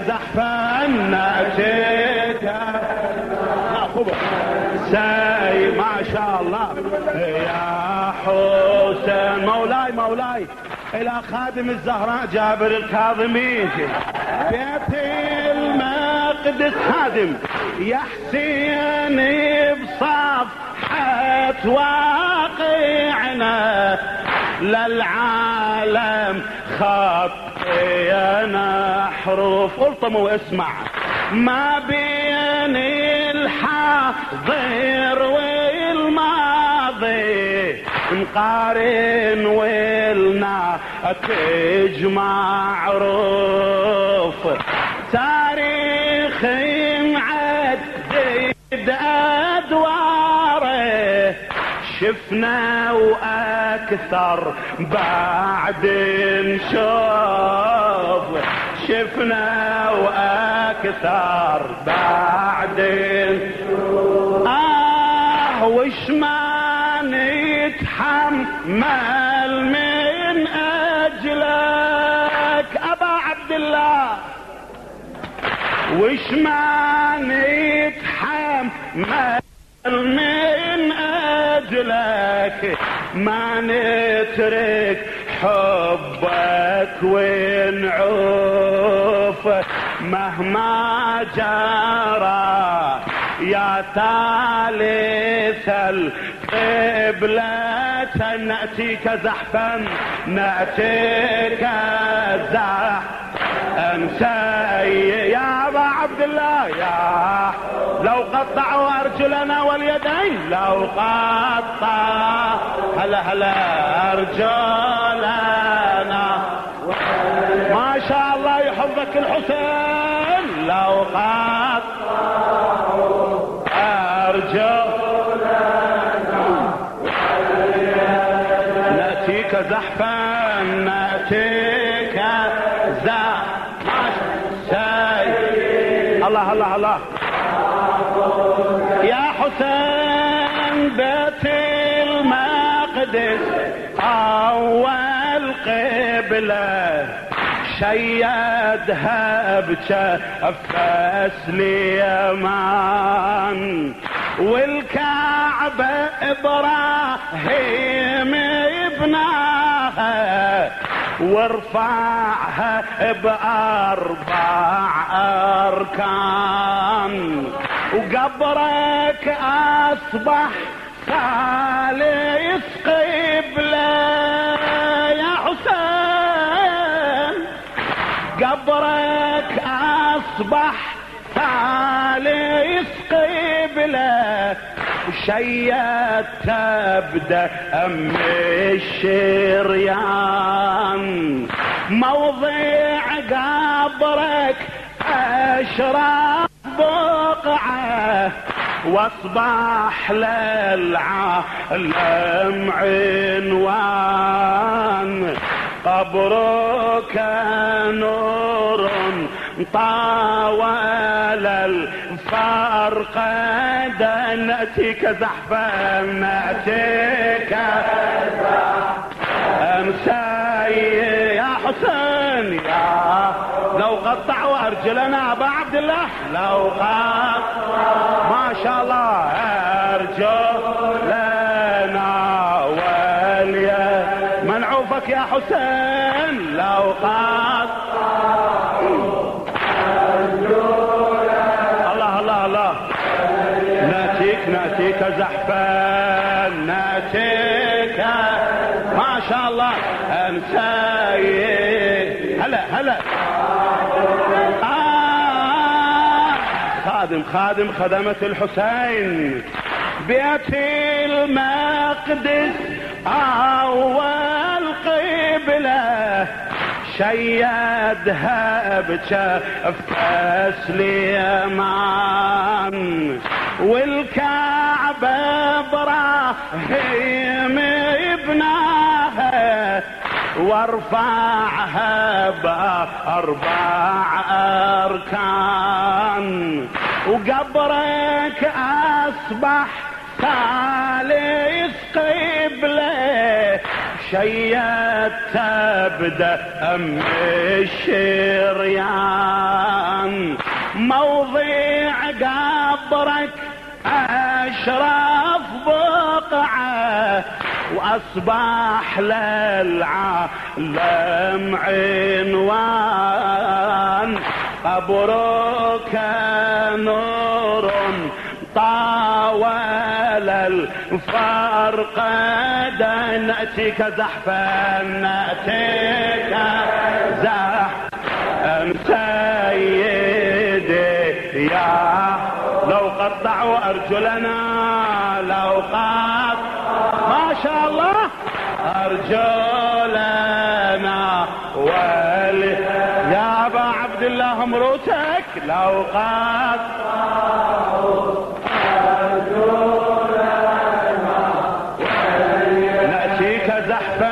زحفا نأتيك ساي ما شاء الله يا حسين. مولاي مولاي الى خادم الزهراء جابر الكاظمي بيت المقدس خادم يا حسين بصفحة واقعنا للعالم خطينا حروف. الطم واسمع ما بين الحاضر والماضي نقارن ولنا تجمع عروف تاريخ معدد ادواره شفنا واكثر بعد نشوف شفنا واكثر بعد نشوف. وش ما نتحمل من اجلك ابا عبد الله وش ما نتحمل من اجلك ما نترك حبك ونعوف مهما جرى يا ثالث القبلة نأتيك زحفا نأتيك زحفا سي يا ابا عبد الله يا لو قطعوا ارجلنا واليدين لو قطع هلا هلا ارجلنا ما شاء الله يحفظك الحسين لو قطعوا ارجلنا نأتيك زحفا نأتيك زحفا الله الله الله يا حسين بيت المقدس اول قبلة شيدها بجفس اليمان والكعبة ابراهيم ابناها وارفعها بأربع أركان وقبرك أصبح ثالث قبلة يا حسين قبرك أصبح ثالث قبلة شيت تبدأ أم الشريان موضع قبرك أشرف بقعة واصبح للعالم عنوان قبرك نور طاول الفرق نأتيك زحفا نأتيك امساي يا حسين يا لو قطعوا ارجلنا ابا عبد الله لو قطعوا ما شاء الله ارجلنا واليا منعوفك يا حسين لو قطعوا الله الله الله نأتيك زحفا نأتيك ما شاء الله انساي هلا هلا خادم خدمة الحسين بيت المقدس اول قبلة شيدها بجفس اليمان والكعبة ابراهيم ابناها وارفعها بأربع أركان وقبرك أصبح ثالث قبلة شيت تبدأ أم الشريان موضع قبرك أشرف بقعة، وأصبح للعالم عنوان. قبرك نور طاول الفرق، نأتيك زحفا نأتيك زحفا سيدي يا. لو قطعوا أرجلنا لو قطعوا ما شاء الله أرجلنا يا أبا عبد الله مروتك لو قطعوا أرجلنا نأتيك زحفا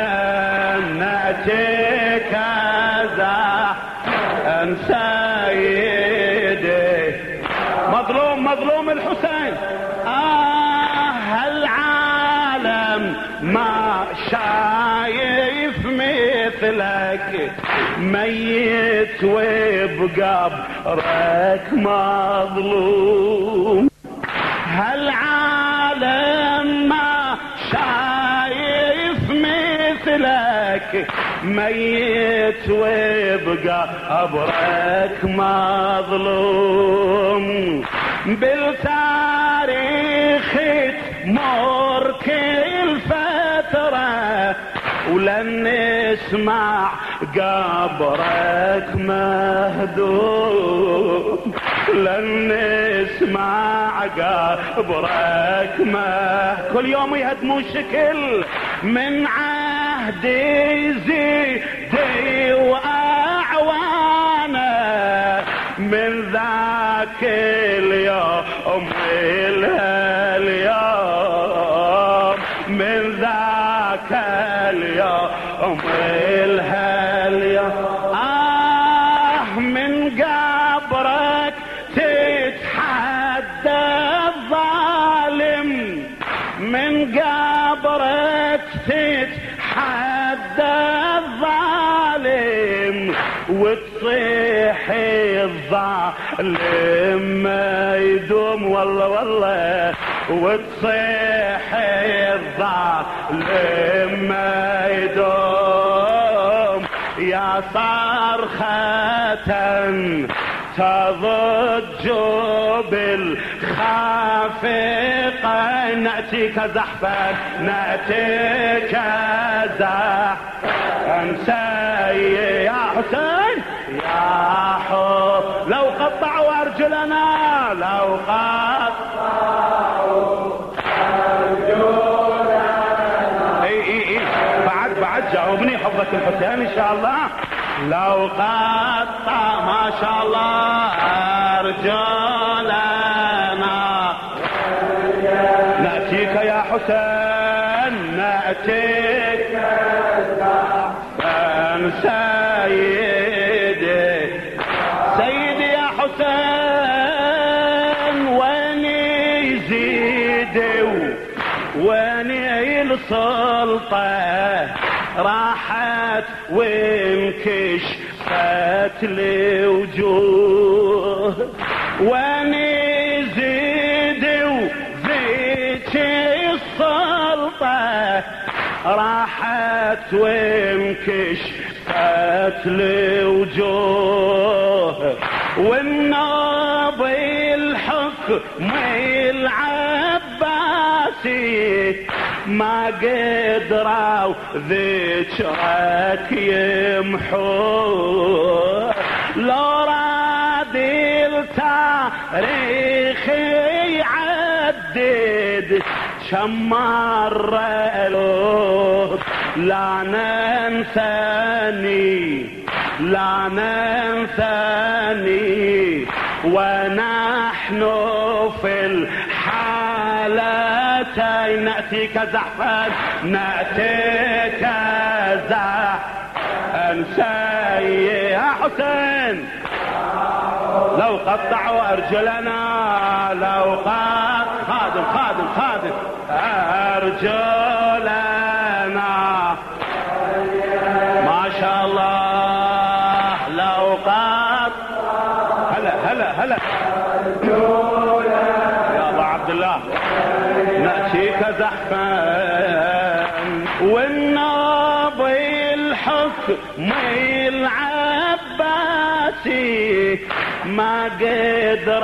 نأتيك زحفا سيدي. مظلوم الحسين. العالم ما شايف مثلك، ميت وبقبرك مظلوم. هالعالم ما شايف مثلك، ميت وبقبرك مظلوم. بالتاريخ تمر كل فترة ولن نسمع قبرك مهدوم، لن نسمع قبرك كل يوم يهدمون شكل من عهد يزيد وأعوانه. من ذاك اليوم اليوم، من ذاك اليوم اليوم. من قبرك تتحدى الظالم، من قبرك تتحدى الظالم، وتصيح الظالم ما يدوم والله والله، وتصيح الظالم ما يدوم. يا صرخة تضج بالخافقة، نأتيك زحفا نأتيك زحفا سيدي يا حسين يا حب. لو قطعوا أرجلنا لو قطعوا أرجلنا. اي بعد جاوبني حفظك الحسين ان شاء الله. لو قطع ما شاء الله أرجلنا نأتيك يا حسين نأتيك سيدي سيدي يا حسين. وين يزيد وين السلطة راحت وانكشفت لوجوه، وين يزيد وذيك السلطة راحت وانكشفت لوجوه. والنبي الحكم العباسي ما قدروا ذكرك يمحوه. لو راد التاريخ يعدد كم مرة له لا ننساني لا ننساني، ونحن في الحالتين نأتيك زحفا نأتيك زحفا سيدي يا حسين. لو قطعوا أرجلنا لو خادم أرجلنا ما شاء الله. لو هلا هلا يا ابو عبد الله نأتيك زحفا والنبي الحكم العباسي ما قدر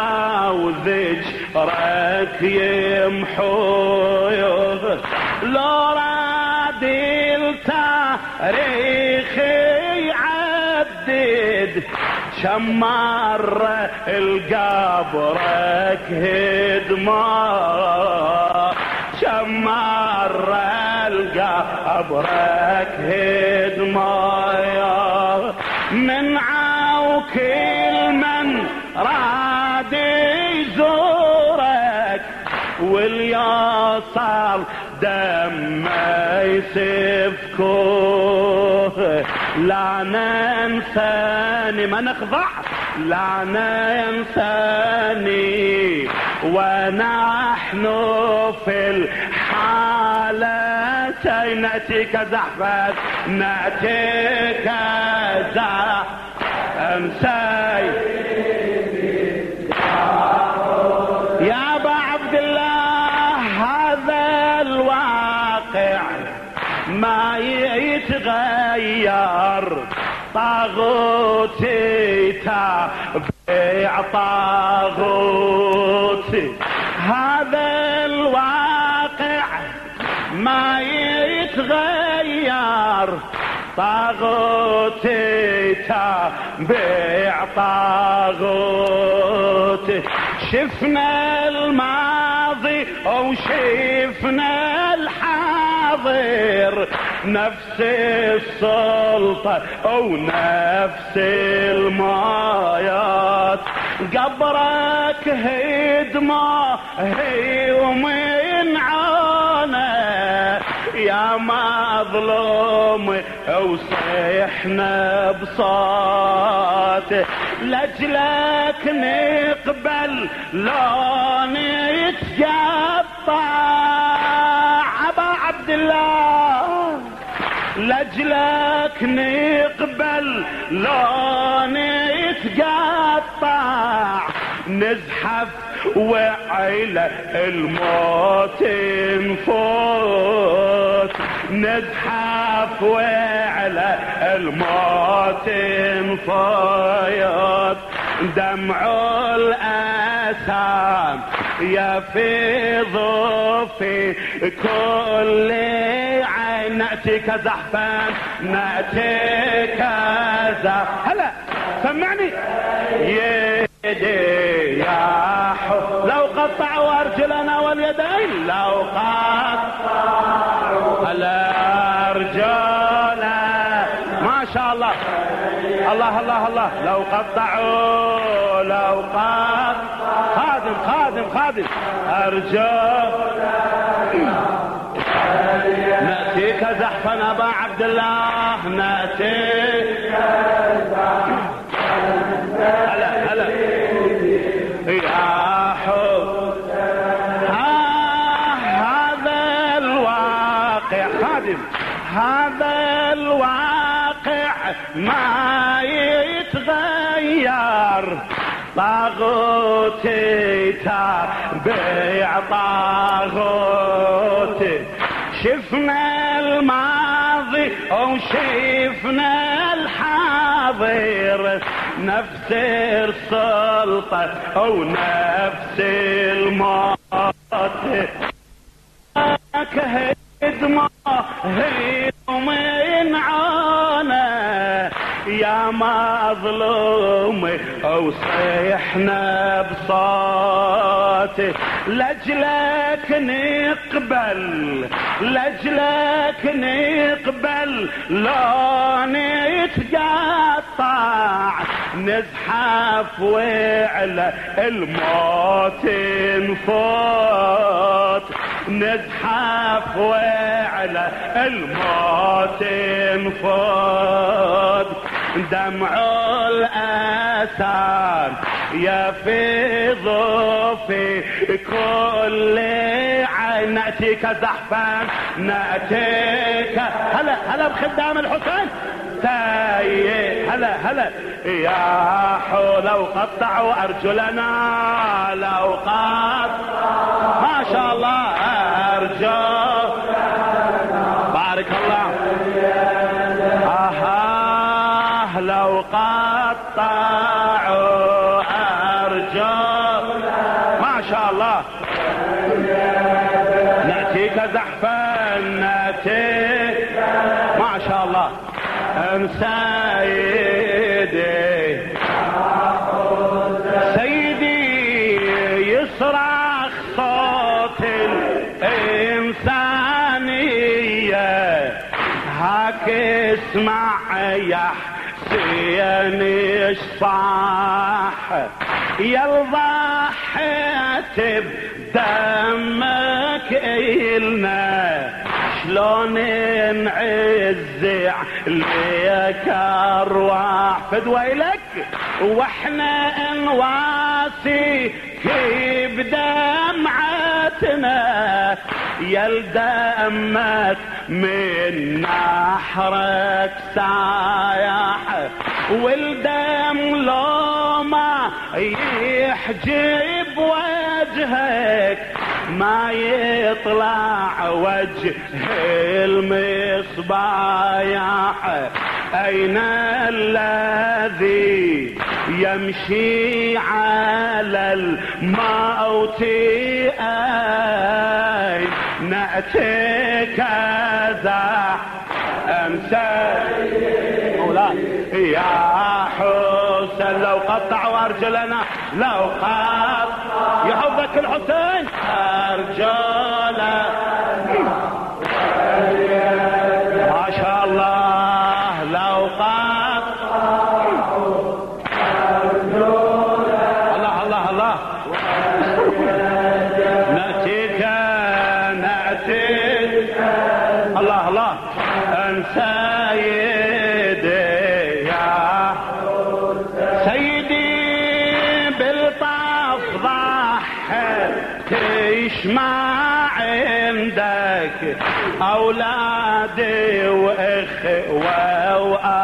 وذكرك يمحوه لو راد التاريخ يعدد كم مرة القبرك هدمه كم مرة القبرك هدمه من عوكل من راد يزورك واليصال دم يسفكوه لا ننساني ما نخضع لا ننساني ونحن في الحالتين نأتيك زحفا نأتيك زحفا يا ابا عبد الله هذا الواقع ما يتغير طاغوتي تابع طاغوتي هذا الواقع ما يتغير طاغوتي تابع طاغوتي شفنا الماضي او شفنا الحاضر نفس السلطة او نفس المايات قبرك هدمه هي ومن عانه يا مظلوم وصيحنا بصوت لجلك نقبل لو نتقطع ابا عبد الله لجلك نقبل لو نتقطع نزحف وعلى الموت نفوت نزحف وعلى الموت نفوت دمع الأسام يفيض في كل عين نأتيك زحفا نأتيك زحفا هلا سمعني يدي يا حب لو قطعوا أرجلنا واليدين لو قطعوا الأرجل ما شاء الله الله الله الله لو قطعوا خادم أرجل نأتيك زحفا أبا عبد الله نأتيك هلا يا حب هذا الواقع خادم هذا الواقع ما يتغير طاغوتي تابع طاغوتي شفنا الماضي او شفنا الحاضر نفس السلطة او نفس الموت هدمه هي من عانه يا مظلوم او صيحنا بصوت لجلك نقبل لو نتقطع نزحف وعلى الموت نفوت نزحف وعلى الموت نفوت دمع الأسام يفيض في كل عين نأتيك زحفا نأتيك هلا بخدام الحسين سيد هلا يا حو لو قطعوا أرجلنا لو ما شاء الله أرجل بارك الله لو قطعوا أرجل ما شاء الله نأتيك زحفا نأتيك ما شاء الله سيدي يصرخ صوت الإنسانية هاك اسمع يا حسين ايش صاح يا ضحيت بدمك إلنا شلون نعز عليك أرواح فدوى لك واحنا نواسيك بدمعتنا يا دمك من نحرك سايح والدم لو ما يحجب وجهك ما يطلع وجه المصباح أين الذي يمشي على الموت أين نأتيك ذا أمسى مولاي يا حسين لو قطعوا أرجلنا لو قطع يحبك الحسين أرجلنا ما شاء الله لو قطع الله نأتيك الله أنسى ما عندك أولادي وإخوة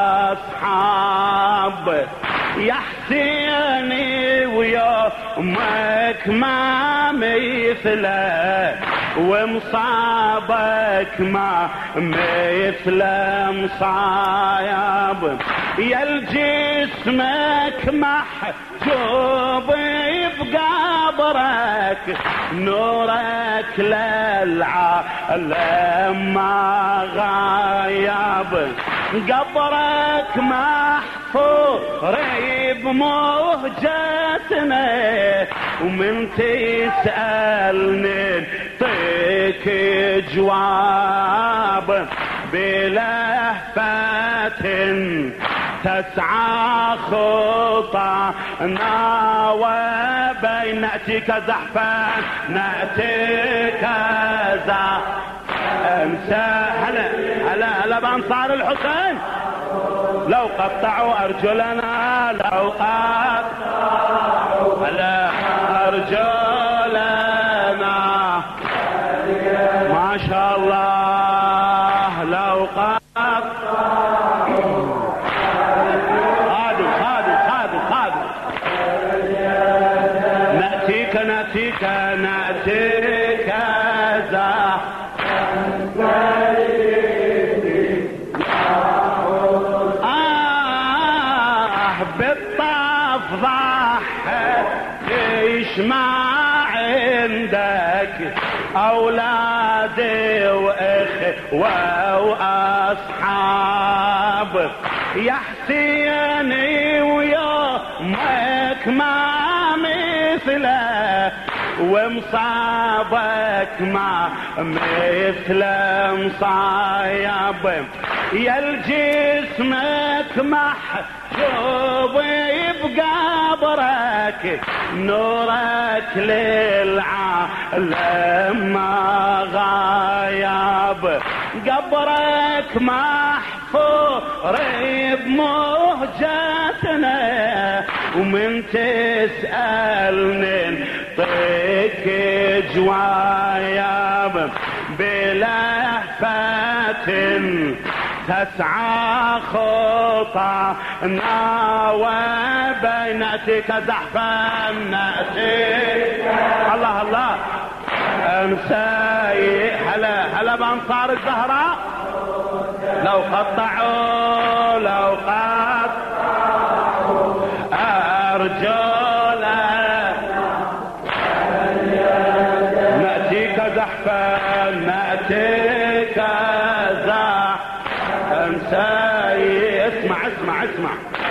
وأصحاب يا حسيني ويومك ما مثله ومصابك ما مثل مصايب يا الجسمك محجوب بقبرك نورك للعالم ما غايب قبرك محفور بمهجتنا ومن تسألني طيك جواب بلهفة تسعى خطانا وبين نأتيك زحفا نأتيك زحفا هلا بأنصار الحسين لو قطعوا أرجلنا لو قطعوا أرجلنا ما شاء الله لو قطعوا خادوا نأتيك بالطف ضحت ليش ما عندك أولادي وإخوة وأصحاب يا حسيني ويومك ما مثله ومصابك ما مثل مصايب يا الجسمك محجوب بقبرك نورك للعالم ما غايب قبرك محفور بمهجتنا ومن تسألني طيك جوايب بلهفة تسعى خطانا وبينتك زحفا نأتيك. الله الله امساي هلا بانصار الزهراء. لو قطعوا ارجلا نأتيك زحفا نأتيك زحفا امساي. اسمع